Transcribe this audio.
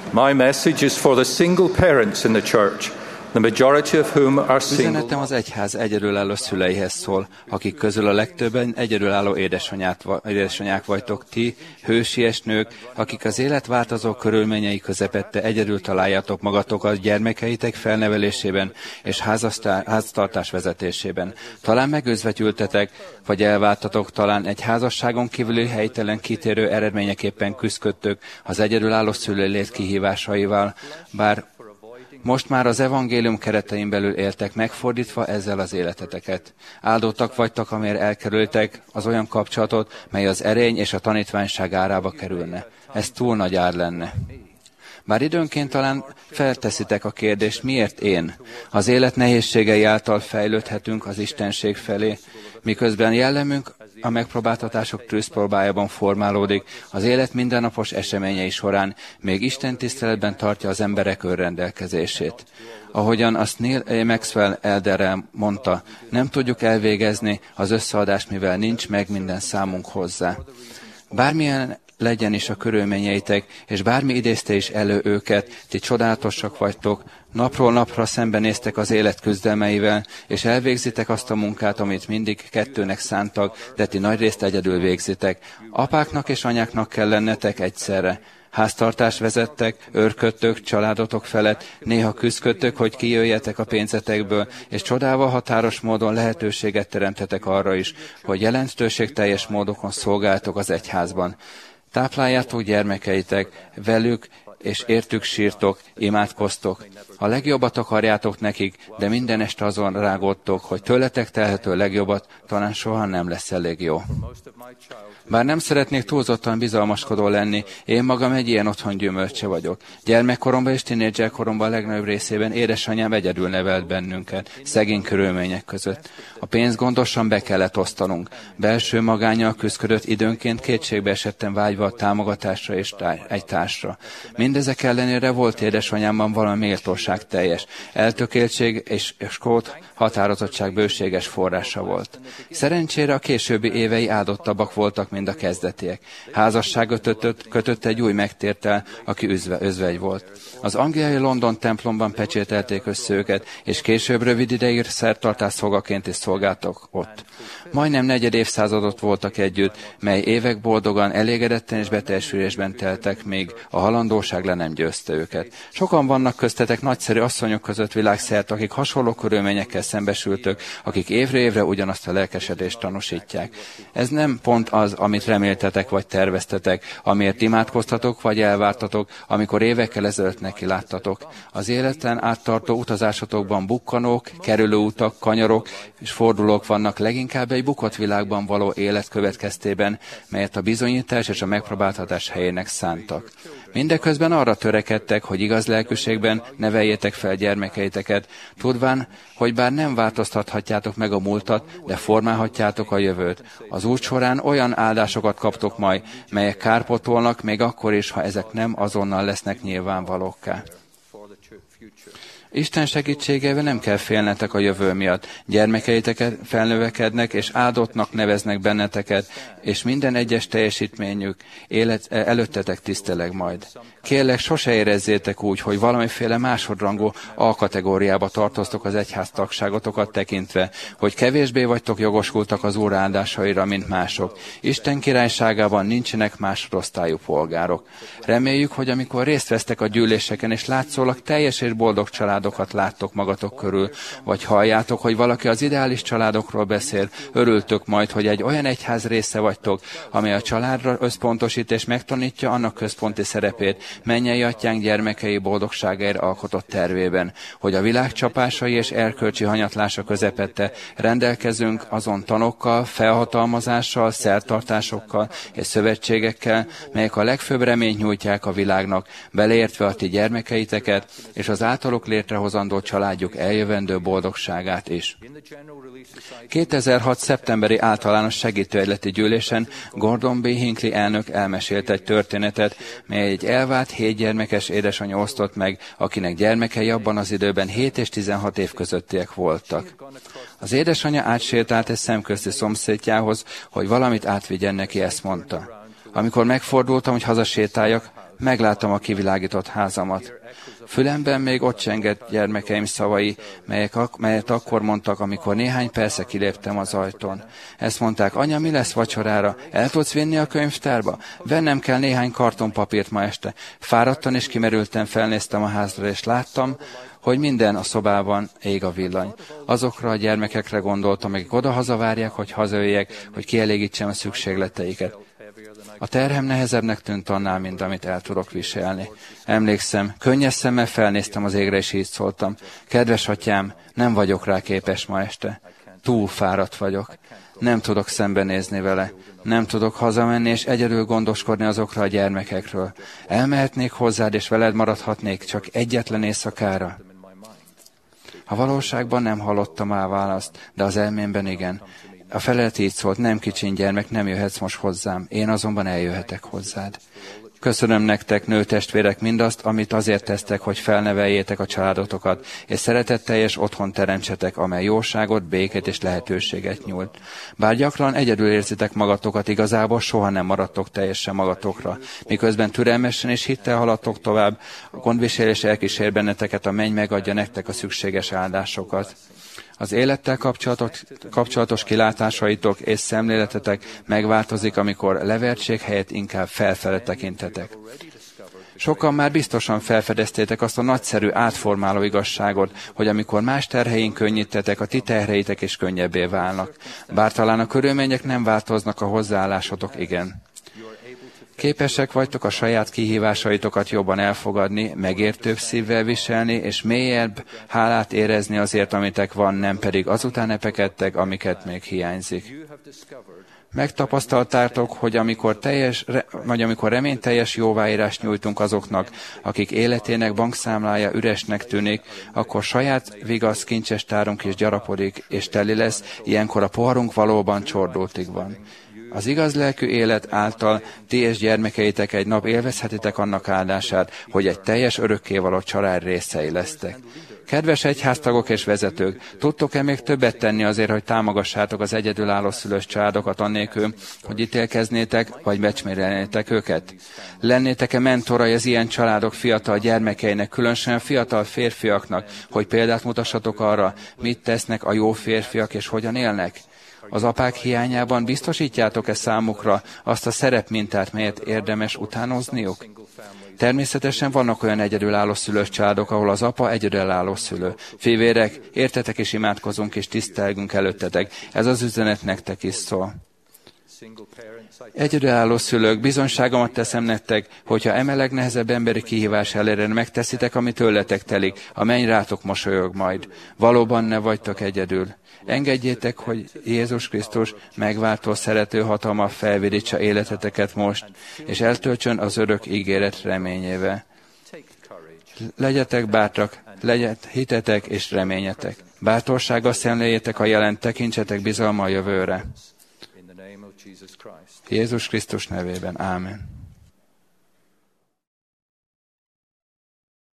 My message is for the single parents in the church, the majority of whom are single. Üzenetem az egyház egyedülálló szüleihez szól, akik közül a legtöbben egyedülálló édesanyák vagytok ti, hősies nők, akik az élet változó körülményei közepette egyedül találjátok magatokat gyermekeitek felnevelésében és háztartás vezetésében. Talán megözvetültetek, vagy elváltatok, talán egy házasságon kívüli helytelen kitérő eredményeképpen küzdködtök az egyedülálló szülőlét kihívásaival, bár most már az evangélium keretein belül éltek, megfordítva ezzel az életeteket. Áldottak vagytok, amért elkerültek az olyan kapcsolatot, mely az erény és a tanítványság árába kerülne. Ez túl nagy ár lenne. Bár időnként talán felteszitek a kérdést, miért én? Az élet nehézségei által fejlődhetünk az Istenség felé, miközben jellemünk a megpróbáltatások tűzpróbájában formálódik, az élet mindennapos eseményei során még Isten tiszteletben tartja az emberek önrendelkezését. Ahogyan azt Neil Maxwell Elderrel mondta, nem tudjuk elvégezni az összeadást, mivel nincs meg minden számunk hozzá. Bármilyen legyen is a körülményeitek, és bármi idézte is elő őket, ti csodálatosak vagytok, napról napra szembenéztek az élet küzdelmeivel, és elvégzitek azt a munkát, amit mindig kettőnek szántak, de ti nagyrészt egyedül végzitek. Apáknak és anyáknak kell lennetek egyszerre. Háztartást vezettek, őrködtök családotok felett, néha küzdködtök, hogy kijöjjetek a pénzetekből, és csodával határos módon lehetőséget teremtetek arra is, hogy jelentőségteljes módokon szolgáltok az egyházban. Tápláljátok gyermekeitek, velük és értük sírtok, imádkoztok. A legjobbat akarjátok nekik, de minden este azon rágódtok, hogy tőletek telhető legjobbat talán soha nem lesz elég jó. Bár nem szeretnék túlzottan bizalmaskodó lenni, én magam egy ilyen otthon gyümölcse vagyok. Gyermekkoromban és tínédzserkoromban a legnagyobb részében édesanyám egyedül nevelt bennünket, szegény körülmények között. A pénzt gondosan be kellett osztanunk. Belső magánnyal küzdködött, időnként kétségbe esettem vágyva a támogatásra és egy társra. Mindezek ellenére volt édesanyámban valami méltóság teljes, eltökéltség és skót határozottság bőséges forrása volt. Szerencsére a későbbi évei áldottabbak voltak, mint a kezdetiek. Házasságot kötött egy új megtértel, aki özvegy volt. Az angliai London templomban pecsételték össze őket, és később rövid ideig szertartás szolgaként is szolgáltak ott. Majdnem negyed évszázadot voltak együtt, mely évek boldogan, elégedetten és beteljesülésben teltek, még a halandóság le nem győzte őket. Sokan vannak köztetek nagyszerű asszonyok között világszerte, akik hasonló körülményekkel szembesültök, akik évre évre ugyanazt a lelkesedést tanúsítják. Ez nem pont az, amit reméltetek vagy terveztetek, amiért imádkoztatok vagy elvártatok, amikor évekkel ezelőtt neki láttatok. Az életen áttartó utazásotokban bukkanók, kerülőutak, kanyarok és fordulók vannak, leginkább egy bukott világban való élet következtében, melyet a bizonyítás és a megpróbáltatás helyének szántak. Mindeközben arra törekedtek, hogy igaz lelkűségben neveljétek fel gyermekeiteket, tudván, hogy bár nem változtathatjátok meg a múltat, de formálhatjátok a jövőt. Az út során olyan áldásokat kaptok majd, melyek kárpótolnak, még akkor is, ha ezek nem azonnal lesznek nyilvánvalókká. Isten segítségével nem kell félnetek a jövő miatt. Gyermekeitek felnövekednek, és áldottnak neveznek benneteket, és minden egyes teljesítményük előttetek tiszteleg majd. Kérlek, sose érezzétek úgy, hogy valamiféle másodrangú alkategóriába tartoztok az egyház tagságotokat tekintve, hogy kevésbé vagytok jogosultak az Úr áldásaira, mint mások. Isten királyságában nincsenek másodosztályú polgárok. Reméljük, hogy amikor részt vesztek a gyűléseken, és látszólag teljes és boldog családokat láttok magatok körül, vagy halljátok, hogy valaki az ideális családokról beszél, örültök majd, hogy egy olyan egyház része vagytok, amely a családra összpontosít és megtanítja annak központi szerepét, mennyei atyánk gyermekei boldogságáért alkotott tervében, hogy a világ csapásai és erkölcsi hanyatlása közepette rendelkezünk azon tanokkal, felhatalmazással, szertartásokkal és szövetségekkel, melyek a legfőbb reményt nyújtják a világnak, beleértve a ti gyermekeiteket és az általuk létrehozandó családjuk eljövendő boldogságát is. 2006. szeptemberi általános segítőegyleti gyűlésen Gordon B. Hinckley elnök elmesélt egy történetet, mely egy elvált 7 gyermekes édesanyja osztott meg, akinek gyermekei abban az időben 7 és 16 év közöttiek voltak. Az édesanyja átsétált egy szemközti szomszédjához, hogy valamit átvigyen neki, ezt mondta. Amikor megfordultam, hogy hazasétáljak, meglátom a kivilágított házamat. Fülemben még ott csengett gyermekeim szavai, melyet akkor mondtak, amikor néhány perce kiléptem az ajtón. Ezt mondták: anya, mi lesz vacsorára? El tudsz vinni a könyvtárba? Vennem kell néhány kartonpapírt ma este. Fáradtan és kimerülten felnéztem a házra, és láttam, hogy minden a szobában ég a villany. Azokra a gyermekekre gondoltam, akik oda-haza várják, hogy hazajöjjek, hogy kielégítsem a szükségleteiket. A terhem nehezebbnek tűnt annál, mint amit el tudok viselni. Emlékszem, könnyes szemmel felnéztem az égre, és így szóltam: kedves atyám, nem vagyok rá képes ma este. Túl fáradt vagyok. Nem tudok szembenézni vele. Nem tudok hazamenni, és egyedül gondoskodni azokra a gyermekekről. Elmehetnék hozzád, és veled maradhatnék csak egyetlen éjszakára. A valóságban nem hallottam a választ, de az elmémben igen. A felelet így szólt: nem kicsin gyermek, nem jöhetsz most hozzám, én azonban eljöhetek hozzád. Köszönöm nektek, nőtestvérek, mindazt, amit azért tesztek, hogy felneveljétek a családotokat, és szeretetteljes otthon teremtsetek, amely jóságot, békét és lehetőséget nyújt. Bár gyakran egyedül érzitek magatokat, igazából soha nem maradtok teljesen magatokra. Miközben türelmesen és hittel haladtok tovább, a gondviselés elkísér benneteket, a menny megadja nektek a szükséges áldásokat. Az élettel kapcsolatos kilátásaitok és szemléletetek megváltozik, amikor levertség helyett inkább felfele tekintetek. Sokan már biztosan felfedeztétek azt a nagyszerű, átformáló igazságot, hogy amikor más terhein könnyítetek, a ti terheitek is könnyebbé válnak. Bár talán a körülmények nem változnak, a hozzáállásotok igen. Képesek vagytok a saját kihívásaitokat jobban elfogadni, megértőbb szívvel viselni, és mélyebb hálát érezni azért, amitek van, nem pedig azután epekedtek, amiket még hiányzik. Megtapasztaltátok, hogy amikor reményteljes jóváírást nyújtunk azoknak, akik életének bankszámlája üresnek tűnik, akkor saját vigasz kincses tárunk is gyarapodik, és teli lesz, ilyenkor a poharunk valóban csordultig van. Az igaz lelkű élet által ti és gyermekeitek egy nap élvezhetitek annak áldását, hogy egy teljes örökkévaló család részei lesztek. Kedves egyháztagok és vezetők, tudtok-e még többet tenni azért, hogy támogassátok az egyedülálló szülős családokat annélkül, hogy ítélkeznétek, vagy becsmérelnétek őket? Lennétek-e mentorai az ilyen családok fiatal gyermekeinek, különösen fiatal férfiaknak, hogy példát mutassatok arra, mit tesznek a jó férfiak és hogyan élnek? Az apák hiányában biztosítjátok-e számukra azt a szerepmintát, melyet érdemes utánozniuk? Természetesen vannak olyan egyedülálló szülős családok, ahol az apa egyedülálló szülő. Fivérek, értetek és imádkozunk és tisztelgünk előttetek. Ez az üzenet nektek is szól. Egyedülálló szülők, bizonyságomat teszem nektek, hogyha emeleg nehezebb emberi kihívás ellenére megteszitek, ami tőletek telik, a menny rátok mosolyog majd. Valóban ne vagytok egyedül. Engedjétek, hogy Jézus Krisztus megváltó szerető hatalma felvidítsa életeteket most, és eltöltsön az örök ígéret reményével. Legyetek bátrak, hitetek és reményetek. Bátorsággal szemléljétek a jelent, tekintsetek bizalma a jövőre. Jézus Krisztus nevében. Ámen.